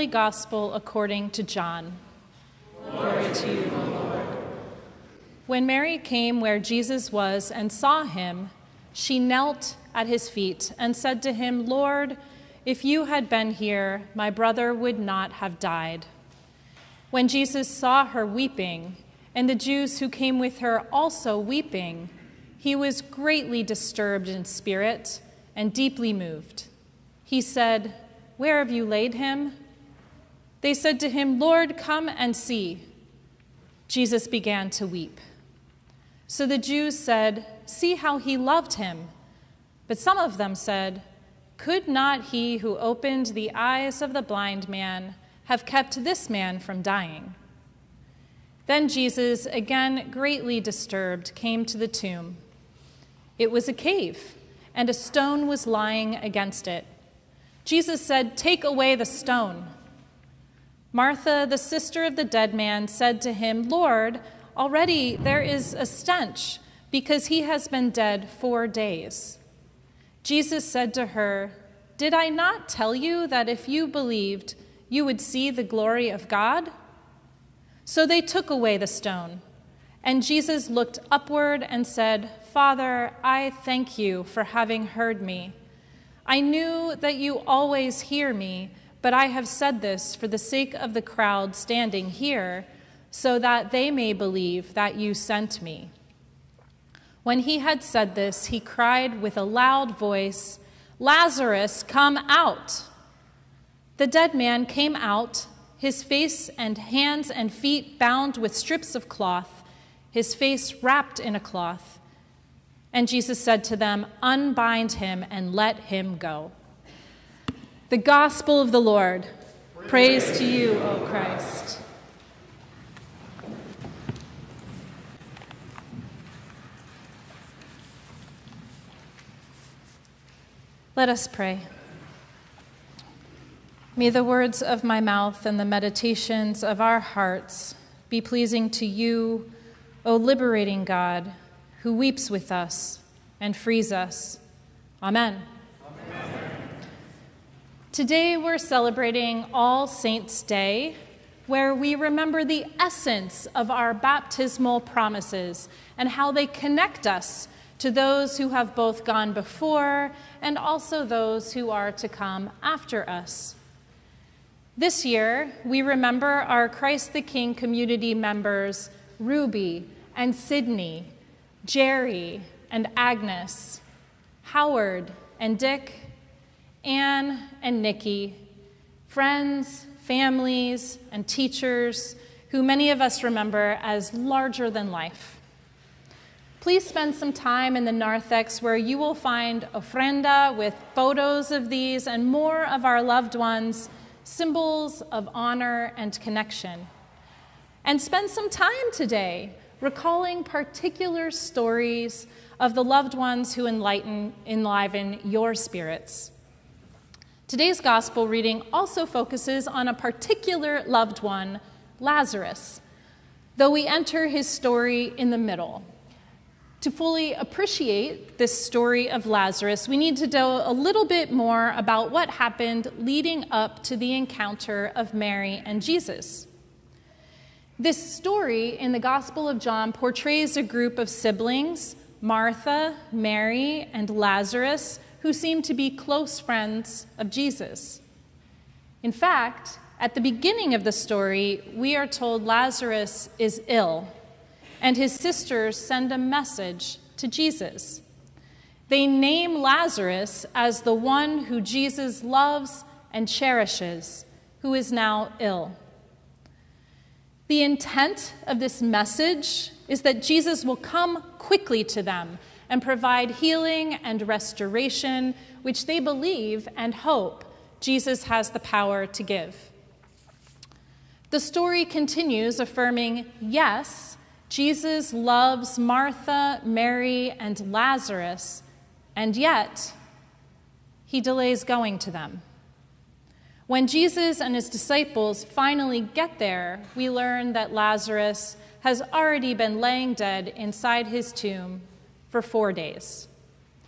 Holy Gospel according to John. Glory to you, O Lord. When Mary came where Jesus was and saw him, she knelt at his feet and said to him, "Lord, if you had been here, my brother would not have died." When Jesus saw her weeping, and the Jews who came with her also weeping, he was greatly disturbed in spirit and deeply moved. He said, "Where have you laid him?" They said to him, "Lord, come and see." Jesus began to weep. So the Jews said, "See how he loved him." But some of them said, "Could not he who opened the eyes of the blind man have kept this man from dying?" Then Jesus, again greatly disturbed, came to the tomb. It was a cave, and a stone was lying against it. Jesus said, "Take away the stone." Martha, the sister of the dead man, said to him, "Lord, already there is a stench, because he has been dead 4 days." Jesus said to her, "Did I not tell you that if you believed, you would see the glory of God?" So they took away the stone, and Jesus looked upward and said, "Father, I thank you for having heard me. I knew that you always hear me, but I have said this for the sake of the crowd standing here, so that they may believe that you sent me." When he had said this, he cried with a loud voice, "Lazarus, come out!" The dead man came out, his face and hands and feet bound with strips of cloth, his face wrapped in a cloth. And Jesus said to them, "Unbind him and let him go." The Gospel of the Lord. Praise to you, O Christ. Let us pray. May the words of my mouth and the meditations of our hearts be pleasing to you, O liberating God, who weeps with us and frees us. Amen. Amen. Today we're celebrating All Saints' Day, where we remember the essence of our baptismal promises and how they connect us to those who have both gone before and also those who are to come after us. This year, we remember our Christ the King community members, Ruby and Sydney, Jerry and Agnes, Howard and Dick, Anne and Nikki, friends, families, and teachers who many of us remember as larger than life. Please spend some time in the narthex where you will find ofrenda with photos of these and more of our loved ones, symbols of honor and connection. And spend some time today recalling particular stories of the loved ones who enliven your spirits. Today's gospel reading also focuses on a particular loved one, Lazarus, though we enter his story in the middle. To fully appreciate this story of Lazarus, we need to know a little bit more about what happened leading up to the encounter of Mary and Jesus. This story in the Gospel of John portrays a group of siblings, Martha, Mary, and Lazarus, who seem to be close friends of Jesus. In fact, at the beginning of the story, we are told Lazarus is ill, and his sisters send a message to Jesus. They name Lazarus as the one who Jesus loves and cherishes, who is now ill. The intent of this message is that Jesus will come quickly to them and provide healing and restoration, which they believe and hope Jesus has the power to give. The story continues affirming, yes, Jesus loves Martha, Mary, and Lazarus, and yet he delays going to them. When Jesus and his disciples finally get there, we learn that Lazarus has already been laying dead inside his tomb for 4 days.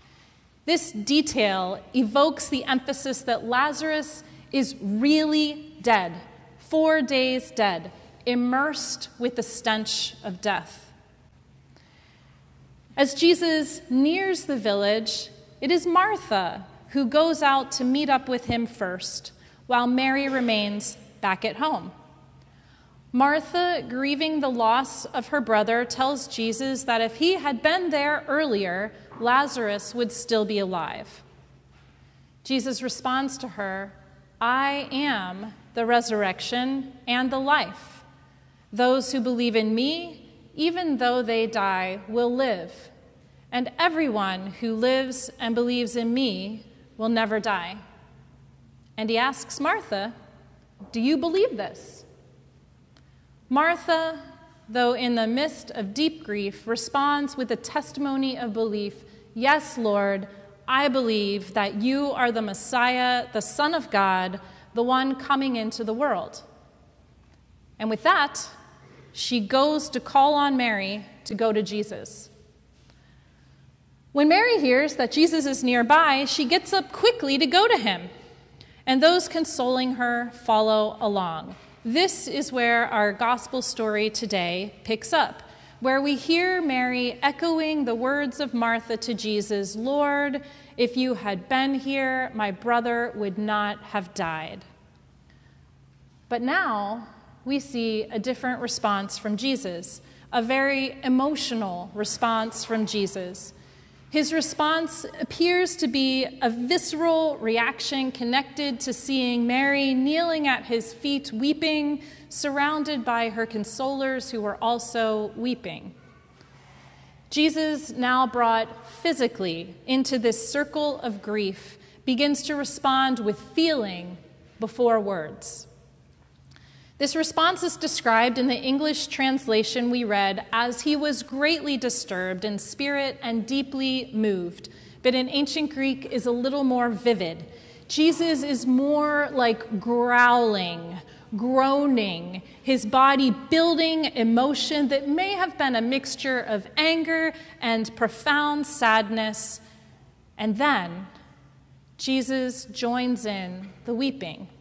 This detail evokes the emphasis that Lazarus is really dead, 4 days dead, immersed with the stench of death. As Jesus nears the village, it is Martha who goes out to meet up with him first, while Mary remains back at home. Martha, grieving the loss of her brother, tells Jesus that if he had been there earlier, Lazarus would still be alive. Jesus responds to her, "I am the resurrection and the life. Those who believe in me, even though they die, will live. And everyone who lives and believes in me will never die." And he asks Martha, "Do you believe this?" Martha, though in the midst of deep grief, responds with a testimony of belief, "Yes, Lord, I believe that you are the Messiah, the Son of God, the one coming into the world." And with that, she goes to call on Mary to go to Jesus. When Mary hears that Jesus is nearby, she gets up quickly to go to him, and those consoling her follow along. This is where our gospel story today picks up, where we hear Mary echoing the words of Martha to Jesus, "Lord, if you had been here, my brother would not have died." But now we see a different response from Jesus, a very emotional response from Jesus. His response appears to be a visceral reaction connected to seeing Mary kneeling at his feet, weeping, surrounded by her consolers who were also weeping. Jesus, now brought physically into this circle of grief, begins to respond with feeling before words. This response is described in the English translation we read as "he was greatly disturbed in spirit and deeply moved," but in ancient Greek is a little more vivid. Jesus is more like growling, groaning, his body building emotion that may have been a mixture of anger and profound sadness. And then Jesus joins in the weeping.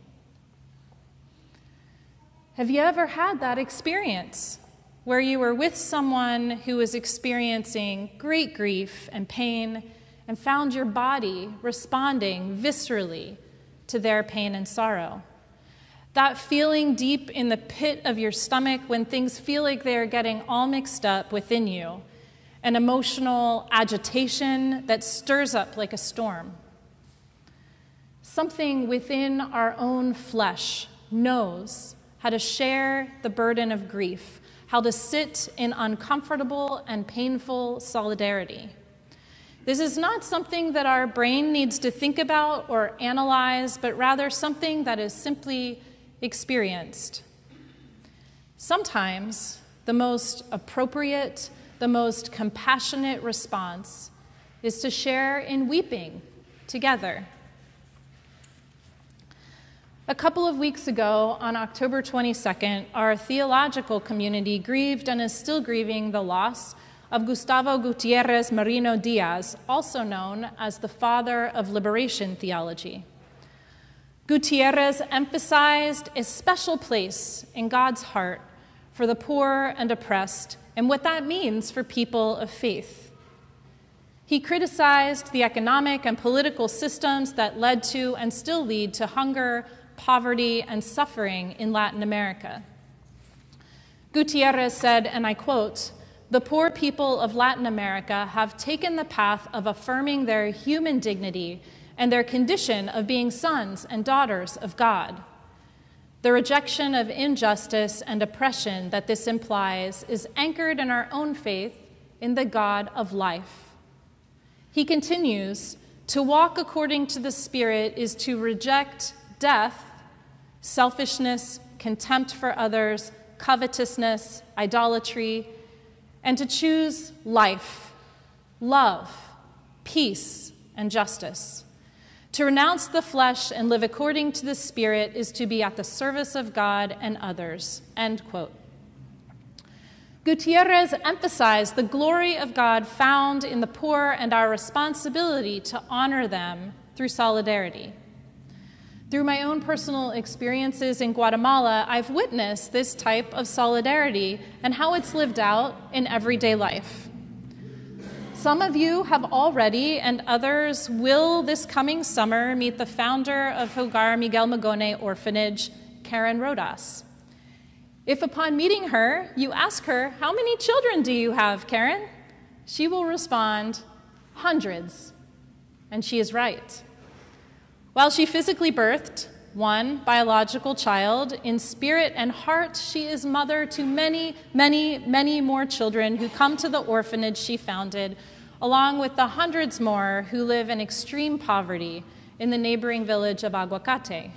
Have you ever had that experience where you were with someone who was experiencing great grief and pain and found your body responding viscerally to their pain and sorrow? That feeling deep in the pit of your stomach when things feel like they are getting all mixed up within you, an emotional agitation that stirs up like a storm. Something within our own flesh knows how to share the burden of grief, how to sit in uncomfortable and painful solidarity. This is not something that our brain needs to think about or analyze, but rather something that is simply experienced. Sometimes the most appropriate, the most compassionate response is to share in weeping together. A couple of weeks ago, on October 22nd, our theological community grieved and is still grieving the loss of Gustavo Gutierrez Merino Diaz, also known as the father of liberation theology. Gutierrez emphasized a special place in God's heart for the poor and oppressed and what that means for people of faith. He criticized the economic and political systems that led to and still lead to hunger, poverty, and suffering in Latin America. Gutierrez said, and I quote, "The poor people of Latin America have taken the path of affirming their human dignity and their condition of being sons and daughters of God. The rejection of injustice and oppression that this implies is anchored in our own faith in the God of life." He continues, "To walk according to the Spirit is to reject death, selfishness, contempt for others, covetousness, idolatry, and to choose life, love, peace, and justice. To renounce the flesh and live according to the Spirit is to be at the service of God and others." End quote. Gutierrez emphasized the glory of God found in the poor and our responsibility to honor them through solidarity. Through my own personal experiences in Guatemala, I've witnessed this type of solidarity and how it's lived out in everyday life. Some of you have already, and others will this coming summer, meet the founder of Hogar Miguel Magone Orphanage, Karen Rodas. If upon meeting her, you ask her, "How many children do you have, Karen?" she will respond, "Hundreds." And she is right. While she physically birthed one biological child, in spirit and heart, she is mother to many, many, many more children who come to the orphanage she founded, along with the hundreds more who live in extreme poverty in the neighboring village of Aguacate.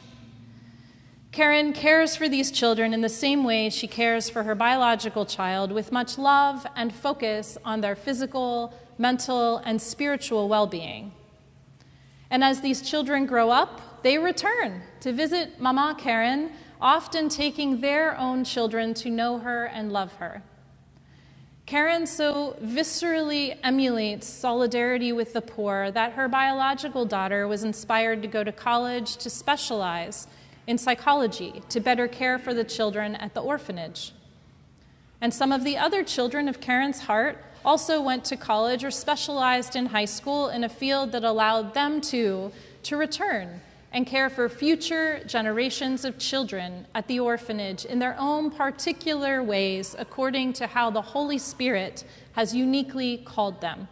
Karen cares for these children in the same way she cares for her biological child, with much love and focus on their physical, mental, and spiritual well-being. And as these children grow up, they return to visit Mama Karen, often taking their own children to know her and love her. Karen so viscerally emulates solidarity with the poor that her biological daughter was inspired to go to college to specialize in psychology to better care for the children at the orphanage. And some of the other children of Karen's heart also went to college or specialized in high school in a field that allowed them to return and care for future generations of children at the orphanage in their own particular ways, according to how the Holy Spirit has uniquely called them.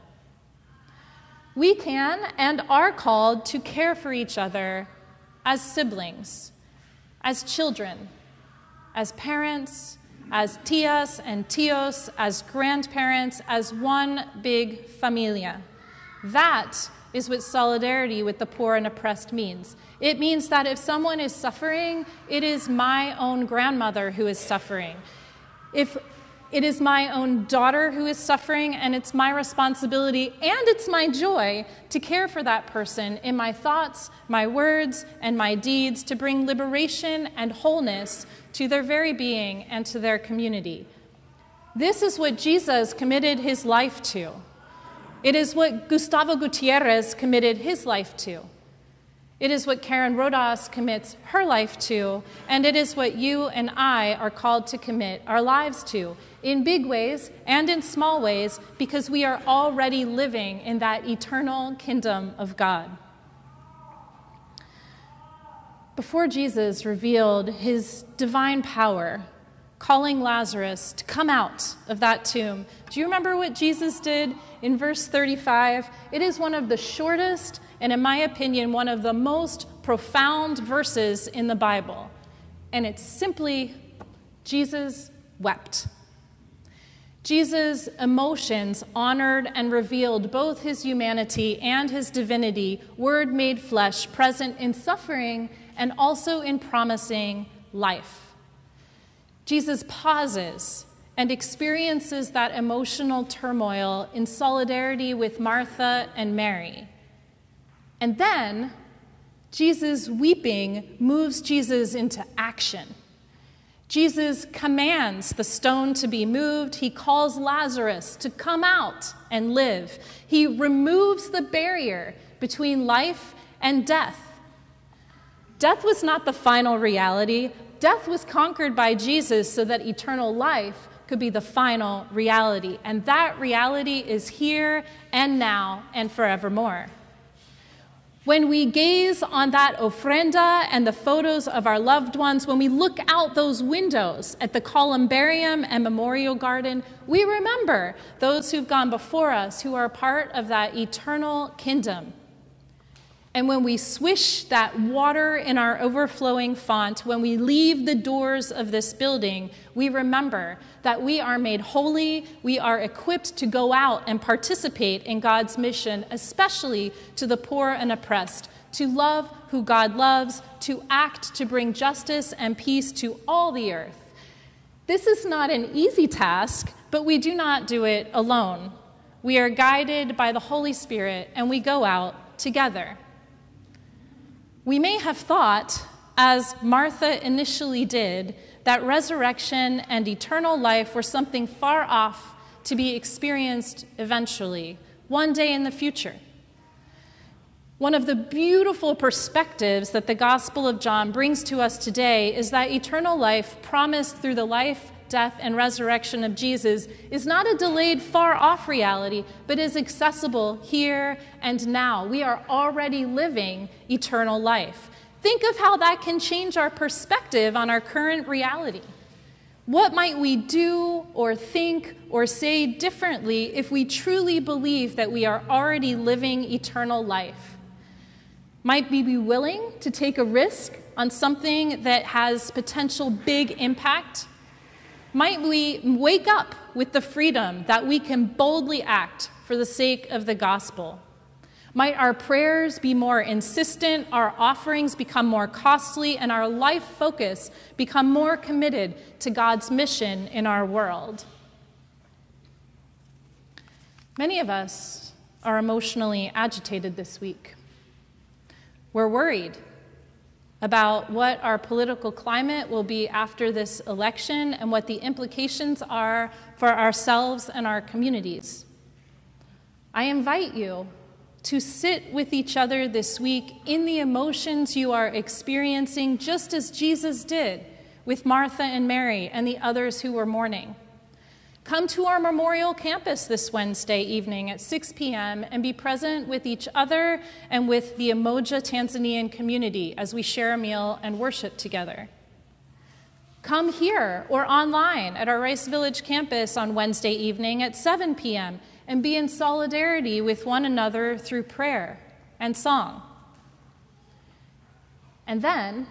We can and are called to care for each other as siblings, as children, as parents, as tias and tios, as grandparents, as one big familia. That is what solidarity with the poor and oppressed means. It means that if someone is suffering, it is my own grandmother who is suffering. If it is my own daughter who is suffering, and it's my responsibility and it's my joy to care for that person in my thoughts, my words, and my deeds to bring liberation and wholeness to their very being and to their community. This is what Jesus committed his life to. It is what Gustavo Gutierrez committed his life to. It is what Karen Rodas commits her life to, and it is what you and I are called to commit our lives to, in big ways and in small ways, because we are already living in that eternal kingdom of God. Before Jesus revealed his divine power, calling Lazarus to come out of that tomb, do you remember what Jesus did in verse 35? It is one of the shortest and, in my opinion, one of the most profound verses in the Bible. And it's simply, Jesus wept. Jesus' emotions honored and revealed both his humanity and his divinity, word made flesh, present in suffering and also in promising life. Jesus pauses and experiences that emotional turmoil in solidarity with Martha and Mary. And then, Jesus weeping moves Jesus into action. Jesus commands the stone to be moved. He calls Lazarus to come out and live. He removes the barrier between life and death. Death was not the final reality. Death was conquered by Jesus so that eternal life could be the final reality. And that reality is here and now and forevermore. When we gaze on that ofrenda and the photos of our loved ones, when we look out those windows at the columbarium and memorial garden, we remember those who've gone before us, who are part of that eternal kingdom. And when we swish that water in our overflowing font, when we leave the doors of this building, we remember that we are made holy, we are equipped to go out and participate in God's mission, especially to the poor and oppressed, to love who God loves, to act to bring justice and peace to all the earth. This is not an easy task, but we do not do it alone. We are guided by the Holy Spirit, and we go out together. We may have thought, as Martha initially did, that resurrection and eternal life were something far off to be experienced eventually, one day in the future. One of the beautiful perspectives that the Gospel of John brings to us today is that eternal life promised through the life, death, and resurrection of Jesus is not a delayed, far-off reality, but is accessible here and now. We are already living eternal life. Think of how that can change our perspective on our current reality. What might we do or think or say differently if we truly believe that we are already living eternal life? Might we be willing to take a risk on something that has potential big impact? Might we wake up with the freedom that we can boldly act for the sake of the gospel? Might our prayers be more insistent, our offerings become more costly, and our life focus become more committed to God's mission in our world? Many of us are emotionally agitated this week. We're worried about what our political climate will be after this election and what the implications are for ourselves and our communities. I invite you to sit with each other this week in the emotions you are experiencing, just as Jesus did with Martha and Mary and the others who were mourning. Come to our Memorial Campus this Wednesday evening at 6 p.m. and be present with each other and with the Umoja Tanzanian community as we share a meal and worship together. Come here or online at our Rice Village campus on Wednesday evening at 7 p.m. and be in solidarity with one another through prayer and song. And then,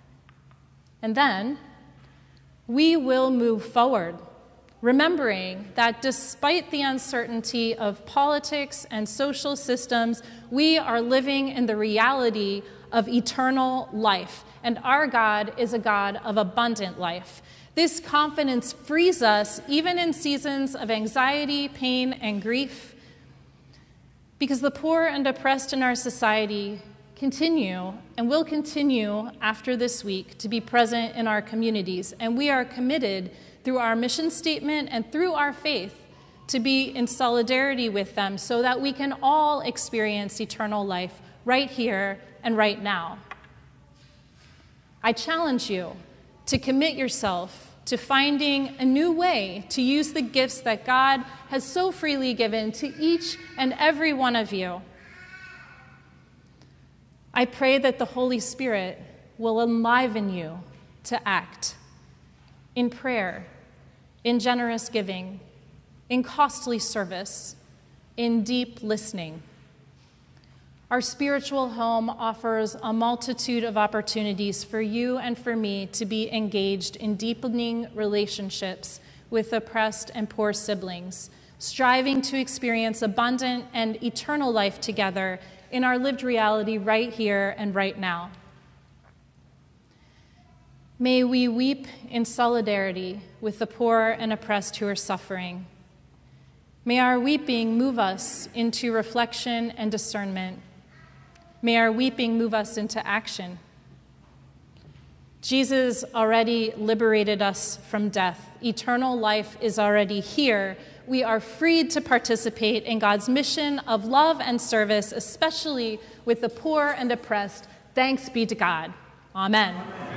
we will move forward, remembering that despite the uncertainty of politics and social systems, we are living in the reality of eternal life, and our God is a God of abundant life. This confidence frees us even in seasons of anxiety, pain, and grief, because the poor and oppressed in our society continue and will continue after this week to be present in our communities, and we are committed through our mission statement and through our faith to be in solidarity with them so that we can all experience eternal life right here and right now. I challenge you to commit yourself to finding a new way to use the gifts that God has so freely given to each and every one of you. I pray that the Holy Spirit will enliven you to act in prayer, in generous giving, in costly service, in deep listening. Our spiritual home offers a multitude of opportunities for you and for me to be engaged in deepening relationships with oppressed and poor siblings, striving to experience abundant and eternal life together in our lived reality right here and right now. May we weep in solidarity with the poor and oppressed who are suffering. May our weeping move us into reflection and discernment. May our weeping move us into action. Jesus already liberated us from death. Eternal life is already here. We are freed to participate in God's mission of love and service, especially with the poor and oppressed. Thanks be to God. Amen.